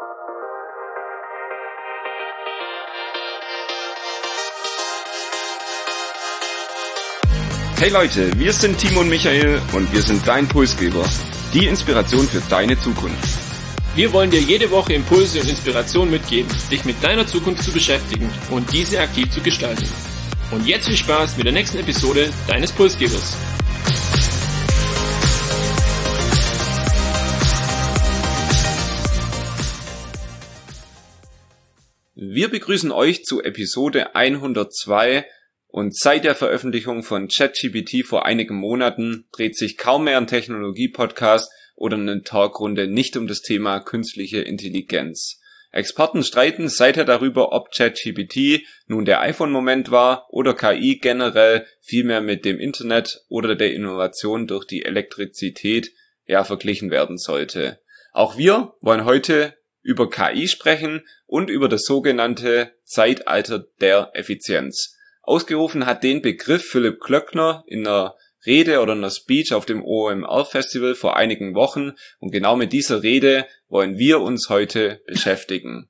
Hey Leute, wir sind Timo und Michael und wir sind dein Pulsgeber, die Inspiration für deine Zukunft. Wir wollen dir jede Woche Impulse und Inspiration mitgeben, dich mit deiner Zukunft zu beschäftigen und diese aktiv zu gestalten. Und jetzt viel Spaß mit der nächsten Episode deines Pulsgebers. Wir begrüßen euch zu Episode 102 und seit der Veröffentlichung von ChatGPT vor einigen Monaten dreht sich kaum mehr ein Technologie-Podcast oder eine Talkrunde nicht um das Thema künstliche Intelligenz. Experten streiten seither darüber, ob ChatGPT nun der iPhone-Moment war oder KI generell vielmehr mit dem Internet oder der Innovation durch die Elektrizität verglichen werden sollte. Auch wir wollen heute über KI sprechen und über das sogenannte Zeitalter der Effizienz. Ausgerufen hat den Begriff Philipp Glöckner in einer Rede oder einer Speech auf dem OMR-Festival vor einigen Wochen und genau mit dieser Rede wollen wir uns heute beschäftigen.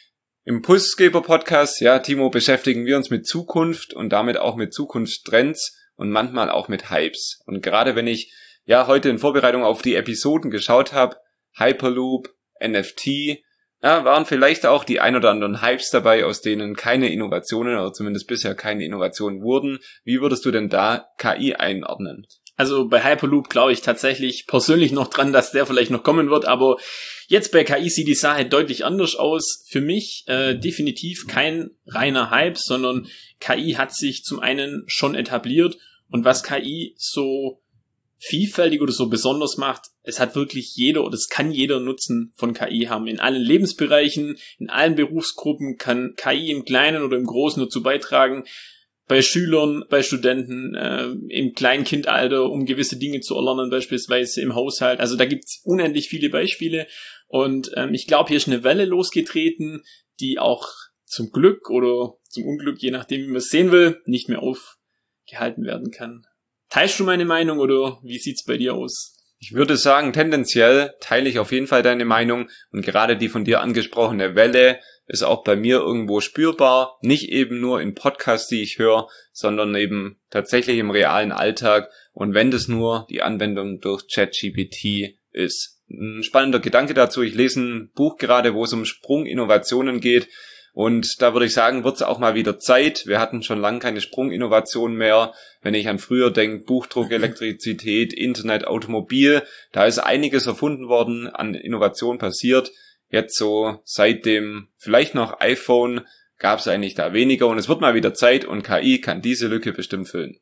Im Pulsgeber-Podcast, Timo, beschäftigen wir uns mit Zukunft und damit auch mit Zukunftstrends und manchmal auch mit Hypes. Und gerade wenn ich heute in Vorbereitung auf die Episoden geschaut habe, Hyperloop, NFT, waren vielleicht auch die ein oder anderen Hypes dabei, aus denen keine Innovationen oder zumindest bisher keine Innovationen wurden. Wie würdest du denn da KI einordnen? Also bei Hyperloop glaube ich tatsächlich persönlich noch dran, dass der vielleicht noch kommen wird, aber jetzt bei KI sieht die Sache deutlich anders aus. Für mich definitiv kein reiner Hype, sondern KI hat sich zum einen schon etabliert und was KI so vielfältig oder so besonders macht, es hat wirklich jeder oder es kann jeder Nutzen von KI haben. In allen Lebensbereichen, in allen Berufsgruppen kann KI im Kleinen oder im Großen dazu beitragen, bei Schülern, bei Studenten, im Kleinkindalter, um gewisse Dinge zu erlernen, beispielsweise im Haushalt. Also da gibt's unendlich viele Beispiele und ich glaube, hier ist eine Welle losgetreten, die auch zum Glück oder zum Unglück, je nachdem, wie man es sehen will, nicht mehr aufgehalten werden kann. Teilst du meine Meinung oder wie sieht's bei dir aus? Ich würde sagen, tendenziell teile ich auf jeden Fall deine Meinung und gerade die von dir angesprochene Welle ist auch bei mir irgendwo spürbar. Nicht eben nur in Podcasts, die ich höre, sondern eben tatsächlich im realen Alltag und wenn das nur die Anwendung durch ChatGPT ist. Ein spannender Gedanke dazu. Ich lese ein Buch gerade, wo es um Sprunginnovationen geht. Und da würde ich sagen, wird es auch mal wieder Zeit. Wir hatten schon lange keine Sprunginnovation mehr. Wenn ich an früher denke, Buchdruck, Elektrizität, Internet, Automobil, da ist einiges erfunden worden, an Innovation passiert. Jetzt so seit dem vielleicht noch iPhone gab es eigentlich da weniger und es wird mal wieder Zeit und KI kann diese Lücke bestimmt füllen.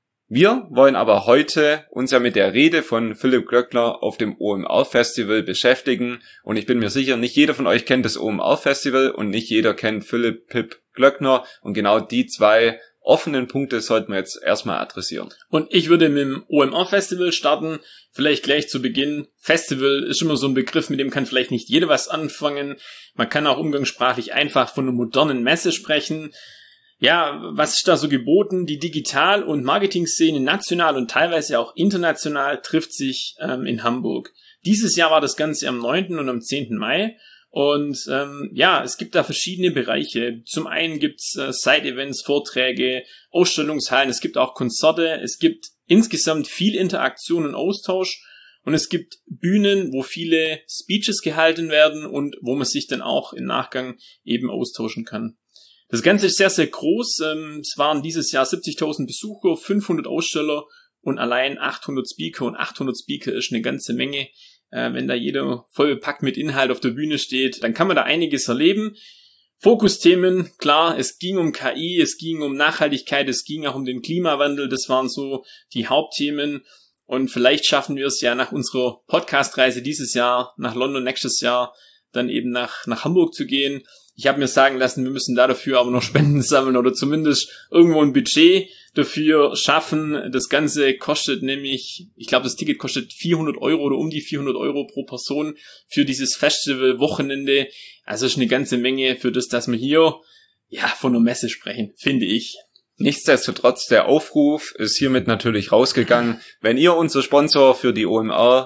Wir wollen aber heute uns mit der Rede von Philipp Glöckner auf dem OMR-Festival beschäftigen und ich bin mir sicher, nicht jeder von euch kennt das OMR-Festival und nicht jeder kennt Philipp Glöckner und genau die zwei offenen Punkte sollten wir jetzt erstmal adressieren. Und ich würde mit dem OMR-Festival starten, vielleicht gleich zu Beginn. Festival ist immer so ein Begriff, mit dem kann vielleicht nicht jeder was anfangen. Man kann auch umgangssprachlich einfach von einer modernen Messe sprechen. Ja, was ist da so geboten? Die Digital- und Marketing-Szene national und teilweise auch international trifft sich in Hamburg. Dieses Jahr war das Ganze am 9. und am 10. Mai. Und es gibt da verschiedene Bereiche. Zum einen gibt's Side-Events, Vorträge, Ausstellungshallen, es gibt auch Konzerte, es gibt insgesamt viel Interaktion und Austausch und es gibt Bühnen, wo viele Speeches gehalten werden und wo man sich dann auch im Nachgang eben austauschen kann. Das Ganze ist sehr, sehr groß. Es waren dieses Jahr 70.000 Besucher, 500 Aussteller und allein 800 Speaker. Und 800 Speaker ist eine ganze Menge. Wenn da jeder voll bepackt mit Inhalt auf der Bühne steht, dann kann man da einiges erleben. Fokusthemen, klar, es ging um KI, es ging um Nachhaltigkeit, es ging auch um den Klimawandel. Das waren so die Hauptthemen. Und vielleicht schaffen wir es ja nach unserer Podcast-Reise dieses Jahr nach London, nächstes Jahr dann eben nach Hamburg zu gehen. Ich habe mir sagen lassen, wir müssen dafür aber noch Spenden sammeln oder zumindest irgendwo ein Budget dafür schaffen. Das Ganze kostet nämlich, ich glaube, das Ticket kostet 400 Euro oder um die 400 Euro pro Person für dieses Festival-Wochenende. Also ist eine ganze Menge für das, dass wir hier von einer Messe sprechen, finde ich. Nichtsdestotrotz, der Aufruf ist hiermit natürlich rausgegangen. Wenn ihr unser Sponsor für die OMR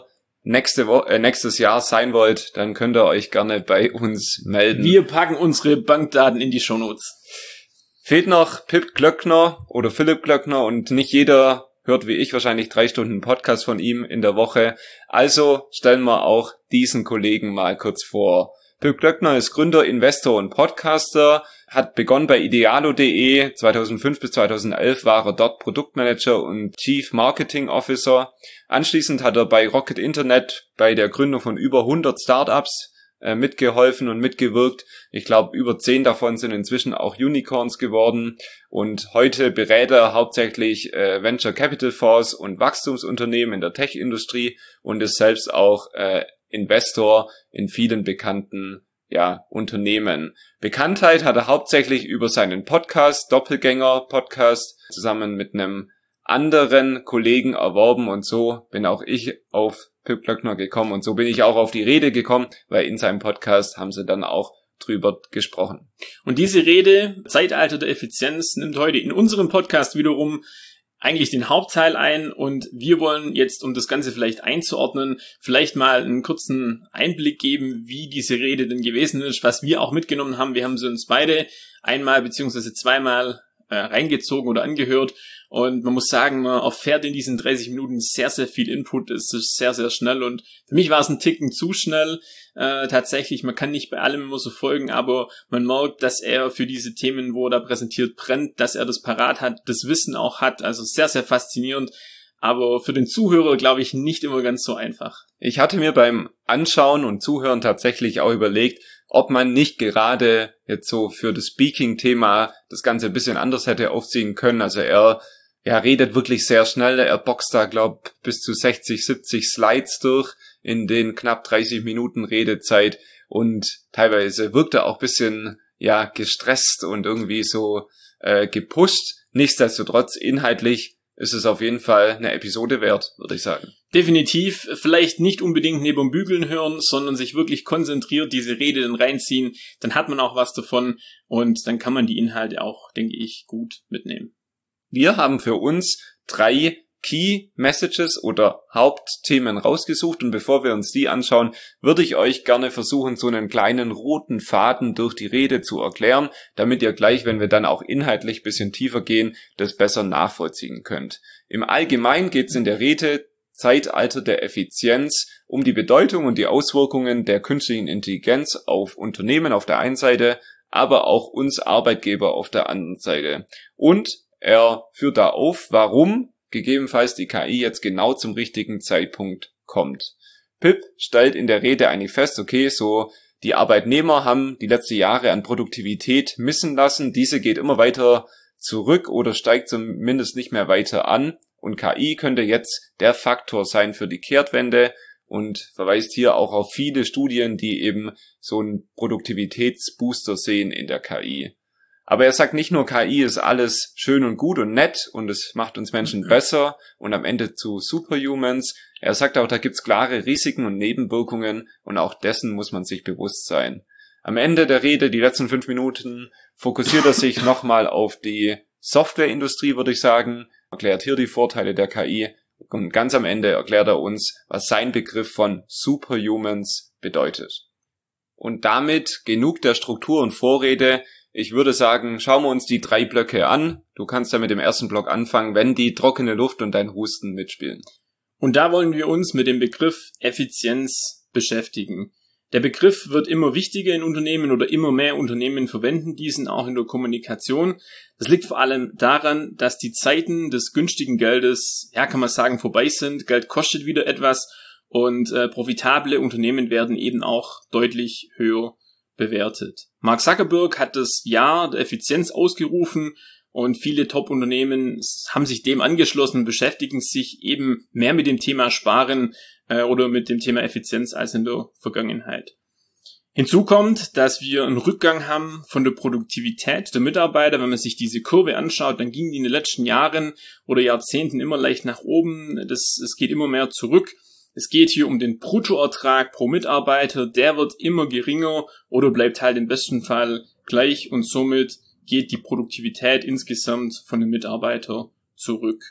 nächstes Jahr sein wollt, dann könnt ihr euch gerne bei uns melden. Wir packen unsere Bankdaten in die Shownotes. Fehlt noch Pip Glöckner oder Philipp Glöckner und nicht jeder hört wie ich wahrscheinlich 3 Stunden Podcast von ihm in der Woche. Also stellen wir auch diesen Kollegen mal kurz vor. Pip Glöckner ist Gründer, Investor und Podcaster, hat begonnen bei idealo.de, 2005 bis 2011 war er dort Produktmanager und Chief Marketing Officer. Anschließend hat er bei Rocket Internet bei der Gründung von über 100 Startups mitgeholfen und mitgewirkt. Ich glaube, über 10 davon sind inzwischen auch Unicorns geworden und heute berät er hauptsächlich Venture Capital Fonds und Wachstumsunternehmen in der Tech-Industrie und ist selbst auch Investor in vielen bekannten Unternehmen. Bekanntheit hat er hauptsächlich über seinen Podcast, Doppelgänger-Podcast, zusammen mit einem anderen Kollegen erworben und so bin auch ich auf Pip Glöckner gekommen und so bin ich auch auf die Rede gekommen, weil in seinem Podcast haben sie dann auch drüber gesprochen. Und diese Rede, Zeitalter der Effizienz, nimmt heute in unserem Podcast wiederum eigentlich den Hauptteil ein und wir wollen jetzt, um das Ganze vielleicht einzuordnen, vielleicht mal einen kurzen Einblick geben, wie diese Rede denn gewesen ist, was wir auch mitgenommen haben. Wir haben sie uns beide einmal beziehungsweise zweimal reingezogen oder angehört und man muss sagen, man erfährt in diesen 30 Minuten sehr, sehr viel Input. Es ist sehr, sehr schnell und für mich war es ein Ticken zu schnell. Tatsächlich, man kann nicht bei allem immer so folgen, aber man merkt, dass er für diese Themen, wo er da präsentiert, brennt, dass er das parat hat, das Wissen auch hat, also sehr, sehr faszinierend, aber für den Zuhörer, glaube ich, nicht immer ganz so einfach. Ich hatte mir beim Anschauen und Zuhören tatsächlich auch überlegt, ob man nicht gerade jetzt so für das Speaking-Thema das Ganze ein bisschen anders hätte aufziehen können. Also er redet wirklich sehr schnell, er boxt da, bis zu 60, 70 Slides durch in den knapp 30 Minuten Redezeit und teilweise wirkt er auch ein bisschen, gestresst und irgendwie so gepusht. Nichtsdestotrotz, inhaltlich ist es auf jeden Fall eine Episode wert, würde ich sagen. Definitiv, vielleicht nicht unbedingt neben Bügeln hören, sondern sich wirklich konzentriert diese Rede dann reinziehen, dann hat man auch was davon und dann kann man die Inhalte auch, denke ich, gut mitnehmen. Wir haben für uns 3 Key Messages oder Hauptthemen rausgesucht und bevor wir uns die anschauen, würde ich euch gerne versuchen, so einen kleinen roten Faden durch die Rede zu erklären, damit ihr gleich, wenn wir dann auch inhaltlich ein bisschen tiefer gehen, das besser nachvollziehen könnt. Im Allgemeinen geht es in der Rede Zeitalter der Effizienz um die Bedeutung und die Auswirkungen der künstlichen Intelligenz auf Unternehmen auf der einen Seite, aber auch uns Arbeitgeber auf der anderen Seite. Und er führt da auf, warum gegebenenfalls die KI jetzt genau zum richtigen Zeitpunkt kommt. Pip stellt in der Rede eigentlich fest, okay, so die Arbeitnehmer haben die letzten Jahre an Produktivität missen lassen, diese geht immer weiter zurück oder steigt zumindest nicht mehr weiter an und KI könnte jetzt der Faktor sein für die Kehrtwende und verweist hier auch auf viele Studien, die eben so einen Produktivitätsbooster sehen in der KI. Aber er sagt nicht nur, KI ist alles schön und gut und nett und es macht uns Menschen besser und am Ende zu Superhumans. Er sagt auch, da gibt's klare Risiken und Nebenwirkungen und auch dessen muss man sich bewusst sein. Am Ende der Rede, die letzten 5 Minuten, fokussiert er sich nochmal auf die Softwareindustrie, würde ich sagen, erklärt hier die Vorteile der KI und ganz am Ende erklärt er uns, was sein Begriff von Superhumans bedeutet. Und damit genug der Struktur und Vorrede. Ich würde sagen, schauen wir uns die 3 Blöcke an. Du kannst ja mit dem ersten Block anfangen, wenn die trockene Luft und dein Husten mitspielen. Und da wollen wir uns mit dem Begriff Effizienz beschäftigen. Der Begriff wird immer wichtiger in Unternehmen oder immer mehr Unternehmen verwenden diesen auch in der Kommunikation. Das liegt vor allem daran, dass die Zeiten des günstigen Geldes, kann man sagen, vorbei sind. Geld kostet wieder etwas und profitable Unternehmen werden eben auch deutlich höher bewertet. Mark Zuckerberg hat das Jahr der Effizienz ausgerufen und viele Top-Unternehmen haben sich dem angeschlossen und beschäftigen sich eben mehr mit dem Thema Sparen oder mit dem Thema Effizienz als in der Vergangenheit. Hinzu kommt, dass wir einen Rückgang haben von der Produktivität der Mitarbeiter. Wenn man sich diese Kurve anschaut, dann ging die in den letzten Jahren oder Jahrzehnten immer leicht nach oben. Es geht immer mehr zurück. Es geht hier um den Bruttoertrag pro Mitarbeiter, der wird immer geringer oder bleibt halt im besten Fall gleich und somit geht die Produktivität insgesamt von den Mitarbeitern zurück.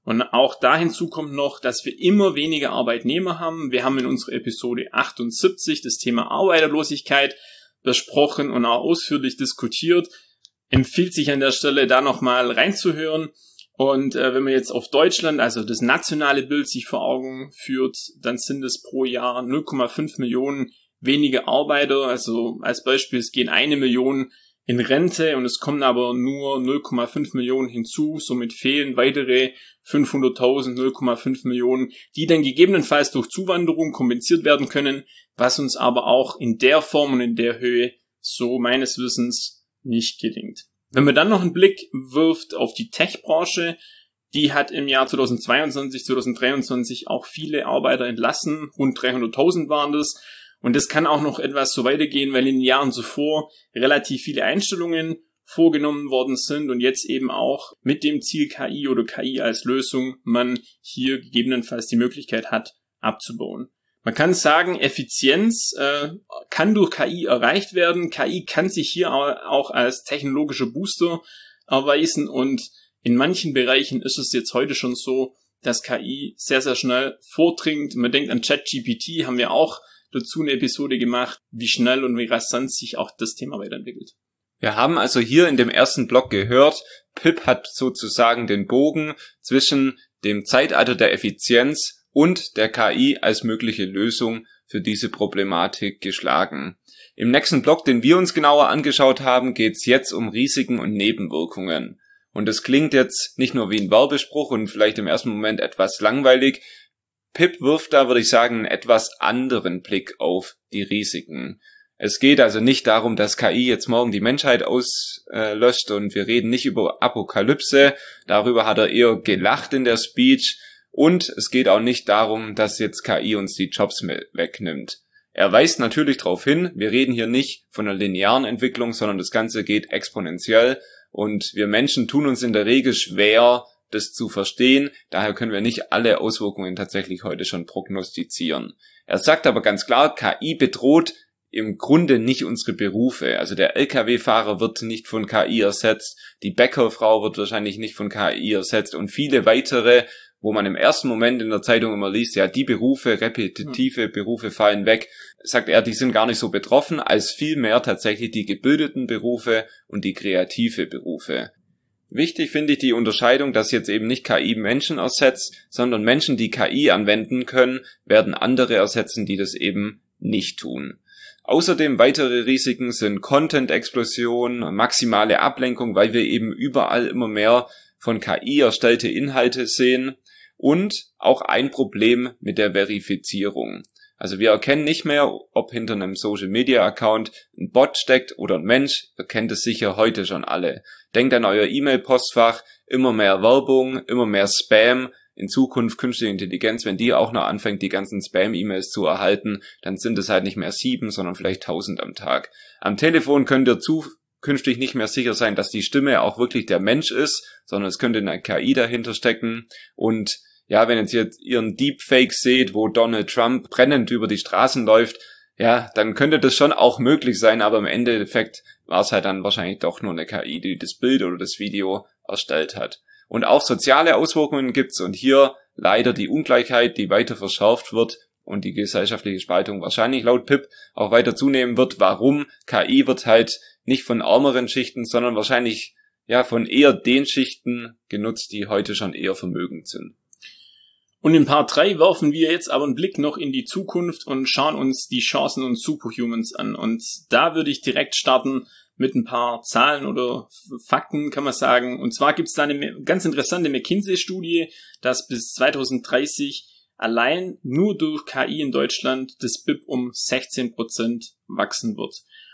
Und auch da hinzu kommt noch, dass wir immer weniger Arbeitnehmer haben. Wir haben in unserer Episode 78 das Thema Arbeiterlosigkeit besprochen und auch ausführlich diskutiert. Empfiehlt sich an der Stelle da nochmal reinzuhören. Und wenn man jetzt auf Deutschland, also das nationale Bild sich vor Augen führt, dann sind es pro Jahr 0,5 Millionen weniger Arbeiter. Also als Beispiel, es gehen 1 Million in Rente und es kommen aber nur 0,5 Millionen hinzu. Somit fehlen weitere 500.000, 0,5 Millionen, die dann gegebenenfalls durch Zuwanderung kompensiert werden können, was uns aber auch in der Form und in der Höhe so meines Wissens nicht gelingt. Wenn man dann noch einen Blick wirft auf die Tech-Branche, die hat im Jahr 2022, 2023 auch viele Arbeiter entlassen, rund 300.000 waren das. Und das kann auch noch etwas so weitergehen, weil in den Jahren zuvor relativ viele Einstellungen vorgenommen worden sind und jetzt eben auch mit dem Ziel KI oder KI als Lösung man hier gegebenenfalls die Möglichkeit hat, abzubauen. Man kann sagen, Effizienz kann durch KI erreicht werden. KI kann sich hier auch als technologischer Booster erweisen und in manchen Bereichen ist es jetzt heute schon so, dass KI sehr, sehr schnell vordringt. Man denkt an ChatGPT, haben wir auch dazu eine Episode gemacht, wie schnell und wie rasant sich auch das Thema weiterentwickelt. Wir haben also hier in dem ersten Block gehört, Pip hat sozusagen den Bogen zwischen dem Zeitalter der Effizienz und der KI als mögliche Lösung für diese Problematik geschlagen. Im nächsten Block, den wir uns genauer angeschaut haben, geht es jetzt um Risiken und Nebenwirkungen. Und das klingt jetzt nicht nur wie ein Werbespruch und vielleicht im ersten Moment etwas langweilig. Pip wirft da, würde ich sagen, einen etwas anderen Blick auf die Risiken. Es geht also nicht darum, dass KI jetzt morgen die Menschheit auslöscht und wir reden nicht über Apokalypse. Darüber hat er eher gelacht in der Speech. Und es geht auch nicht darum, dass jetzt KI uns die Jobs wegnimmt. Er weist natürlich darauf hin, wir reden hier nicht von einer linearen Entwicklung, sondern das Ganze geht exponentiell. Und wir Menschen tun uns in der Regel schwer, das zu verstehen. Daher können wir nicht alle Auswirkungen tatsächlich heute schon prognostizieren. Er sagt aber ganz klar, KI bedroht im Grunde nicht unsere Berufe. Also der LKW-Fahrer wird nicht von KI ersetzt, die Bäckerfrau wird wahrscheinlich nicht von KI ersetzt und viele weitere, wo man im ersten Moment in der Zeitung immer liest, ja, die Berufe, repetitive Berufe fallen weg, sagt er, die sind gar nicht so betroffen, als vielmehr tatsächlich die gebildeten Berufe und die kreative Berufe. Wichtig finde ich die Unterscheidung, dass jetzt eben nicht KI Menschen ersetzt, sondern Menschen, die KI anwenden können, werden andere ersetzen, die das eben nicht tun. Außerdem weitere Risiken sind Content-Explosion, maximale Ablenkung, weil wir eben überall immer mehr von KI erstellte Inhalte sehen und auch ein Problem mit der Verifizierung. Also wir erkennen nicht mehr, ob hinter einem Social-Media-Account ein Bot steckt oder ein Mensch. Ihr kennt es sicher heute schon alle. Denkt an euer E-Mail-Postfach, immer mehr Werbung, immer mehr Spam. In Zukunft künstliche Intelligenz, wenn die auch noch anfängt, die ganzen Spam-E-Mails zu erhalten, dann sind es halt nicht mehr 7, sondern vielleicht 1000 am Tag. Am Telefon könnt ihr künftig nicht mehr sicher sein, dass die Stimme auch wirklich der Mensch ist, sondern es könnte eine KI dahinter stecken. Und ja, wenn jetzt ihr einen Deepfake seht, wo Donald Trump brennend über die Straßen läuft, ja, dann könnte das schon auch möglich sein, aber im Endeffekt war es halt dann wahrscheinlich doch nur eine KI, die das Bild oder das Video erstellt hat. Und auch soziale Auswirkungen gibt's und hier leider die Ungleichheit, die weiter verschärft wird und die gesellschaftliche Spaltung wahrscheinlich laut Pip auch weiter zunehmen wird. Warum? KI wird halt nicht von ärmeren Schichten, sondern wahrscheinlich ja von eher den Schichten genutzt, die heute schon eher vermögend sind. Und in Part 3 werfen wir jetzt aber einen Blick noch in die Zukunft und schauen uns die Chancen und Superhumans an. Und da würde ich direkt starten mit ein paar Zahlen oder Fakten, kann man sagen. Und zwar gibt es da eine ganz interessante McKinsey-Studie, dass bis 2030 allein nur durch KI in Deutschland das BIP um 16% wachsen wird.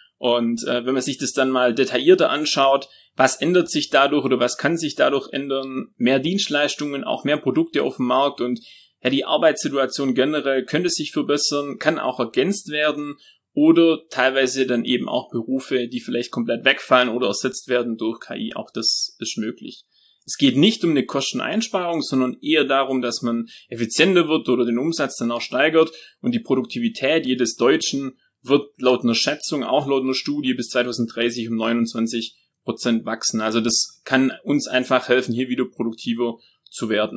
Und wenn man sich das dann mal detaillierter anschaut, was ändert sich dadurch oder was kann sich dadurch ändern? Mehr Dienstleistungen, auch mehr Produkte auf dem Markt und ja, die Arbeitssituation generell könnte sich verbessern, kann auch ergänzt werden oder teilweise dann eben auch Berufe, die vielleicht komplett wegfallen oder ersetzt werden durch KI. Auch das ist möglich. Es geht nicht um eine Kosteneinsparung, sondern eher darum, dass man effizienter wird oder den Umsatz dann auch steigert und die Produktivität jedes Deutschen wird laut einer Schätzung, auch laut einer Studie bis 2030 um 29% wachsen. Also das kann uns einfach helfen, hier wieder produktiver zu werden.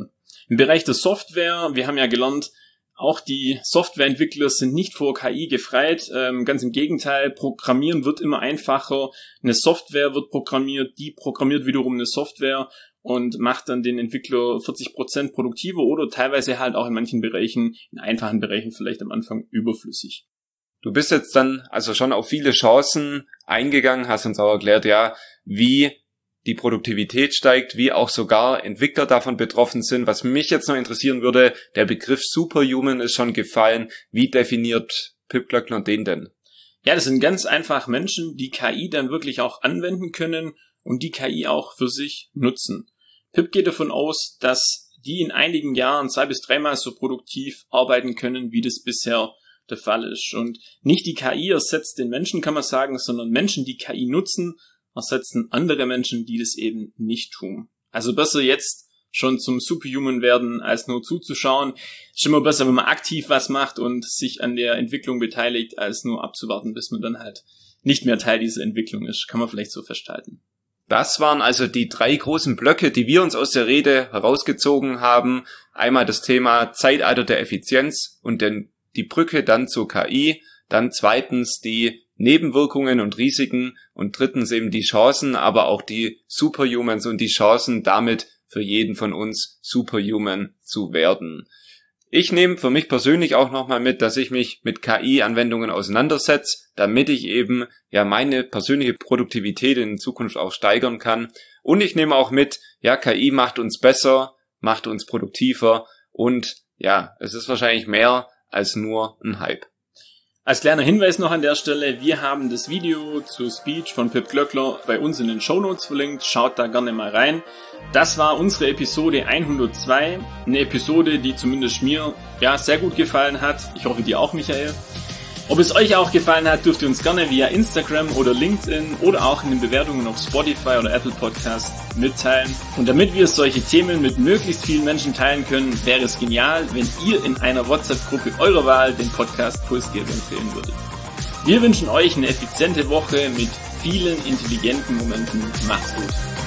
Im Bereich der Software, wir haben ja gelernt, auch die Softwareentwickler sind nicht vor KI gefreit, ganz im Gegenteil, Programmieren wird immer einfacher, eine Software wird programmiert, die programmiert wiederum eine Software und macht dann den Entwickler 40% produktiver oder teilweise halt auch in manchen Bereichen, in einfachen Bereichen vielleicht am Anfang überflüssig. Du bist jetzt dann also schon auf viele Chancen eingegangen, hast uns auch erklärt, ja, wie die Produktivität steigt, wie auch sogar Entwickler davon betroffen sind. Was mich jetzt noch interessieren würde, der Begriff Superhuman ist schon gefallen. Wie definiert Pip Glöckner den denn? Ja, das sind ganz einfach Menschen, die KI dann wirklich auch anwenden können und die KI auch für sich nutzen. Pip geht davon aus, dass die in einigen Jahren 2- bis 3-mal so produktiv arbeiten können, wie das bisher der Fall ist. Und nicht die KI ersetzt den Menschen, kann man sagen, sondern Menschen, die KI nutzen, ersetzen andere Menschen, die das eben nicht tun. Also besser jetzt schon zum Superhuman werden, als nur zuzuschauen. Ist immer besser, wenn man aktiv was macht und sich an der Entwicklung beteiligt, als nur abzuwarten, bis man dann halt nicht mehr Teil dieser Entwicklung ist. Kann man vielleicht so festhalten. Das waren also die 3 großen Blöcke, die wir uns aus der Rede herausgezogen haben. Einmal das Thema Zeitalter der Effizienz und die Brücke dann zur KI. Dann zweitens die Nebenwirkungen und Risiken und drittens eben die Chancen, aber auch die Superhumans und die Chancen, damit für jeden von uns Superhuman zu werden. Ich nehme für mich persönlich auch nochmal mit, dass ich mich mit KI-Anwendungen auseinandersetze, damit ich eben ja meine persönliche Produktivität in Zukunft auch steigern kann. Und ich nehme auch mit, ja, KI macht uns besser, macht uns produktiver und ja, es ist wahrscheinlich mehr als nur ein Hype. Als kleiner Hinweis noch an der Stelle, wir haben das Video zur Speech von Pip Glöckner bei uns in den Shownotes verlinkt, schaut da gerne mal rein. Das war unsere Episode 102, eine Episode, die zumindest mir ja sehr gut gefallen hat. Ich hoffe dir auch, Michael. Ob es euch auch gefallen hat, dürft ihr uns gerne via Instagram oder LinkedIn oder auch in den Bewertungen auf Spotify oder Apple Podcast mitteilen. Und damit wir solche Themen mit möglichst vielen Menschen teilen können, wäre es genial, wenn ihr in einer WhatsApp-Gruppe eurer Wahl den Podcast Pulsgeber empfehlen würdet. Wir wünschen euch eine effiziente Woche mit vielen intelligenten Momenten. Macht's gut.